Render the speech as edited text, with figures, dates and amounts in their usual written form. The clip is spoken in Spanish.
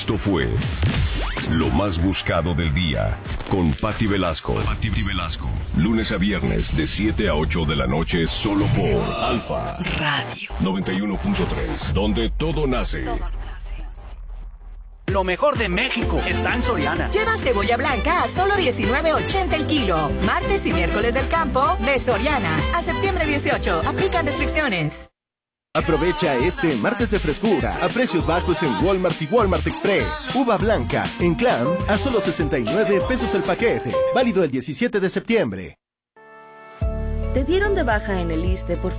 Esto fue lo más buscado del día con Patti Velasco. Lunes a viernes de 7 a 8 de la noche solo por Alfa Radio 91.3, donde todo nace. Lo mejor de México está en Soriana. Lleva cebolla blanca a solo $19.80 el kilo. Martes y miércoles del campo de Soriana. A septiembre 18. Aplican restricciones. Aprovecha este martes de frescura a precios bajos en Walmart y Walmart Express. Uva blanca en Clam a solo 69 pesos el paquete. Válido el 17 de septiembre. ¿Te dieron de baja en el ISSSTE por